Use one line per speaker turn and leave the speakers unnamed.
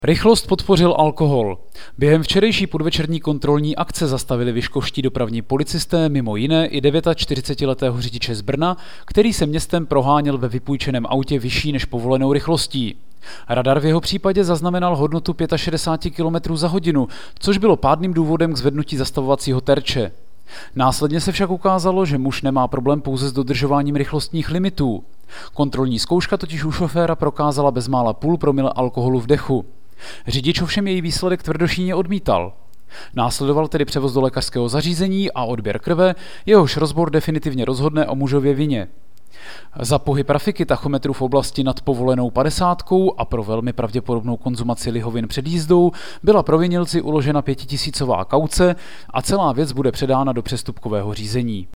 Rychlost podpořil alkohol. Během včerejší podvečerní kontrolní akce zastavili vyškovští dopravní policisté mimo jiné i 49letého řidiče z Brna, který se městem proháněl ve vypůjčeném autě vyšší než povolenou rychlostí. Radar v jeho případě zaznamenal hodnotu 65 km za hodinu, což bylo pádným důvodem k zvednutí zastavovacího terče. Následně se však ukázalo, že muž nemá problém pouze s dodržováním rychlostních limitů. Kontrolní zkouška totiž u šoféra prokázala bezmála 0,5 promile alkoholu v dechu. Řidič ovšem její výsledek tvrdošíjně odmítal. Následoval tedy převoz do lékařského zařízení a odběr krve, jehož rozbor definitivně rozhodne o mužově vině. Za pohyb trafiky tachometru v oblasti nad povolenou 50 a pro velmi pravděpodobnou konzumaci lihovin před jízdou byla provinilci uložena 5 000 kauce a celá věc bude předána do přestupkového řízení.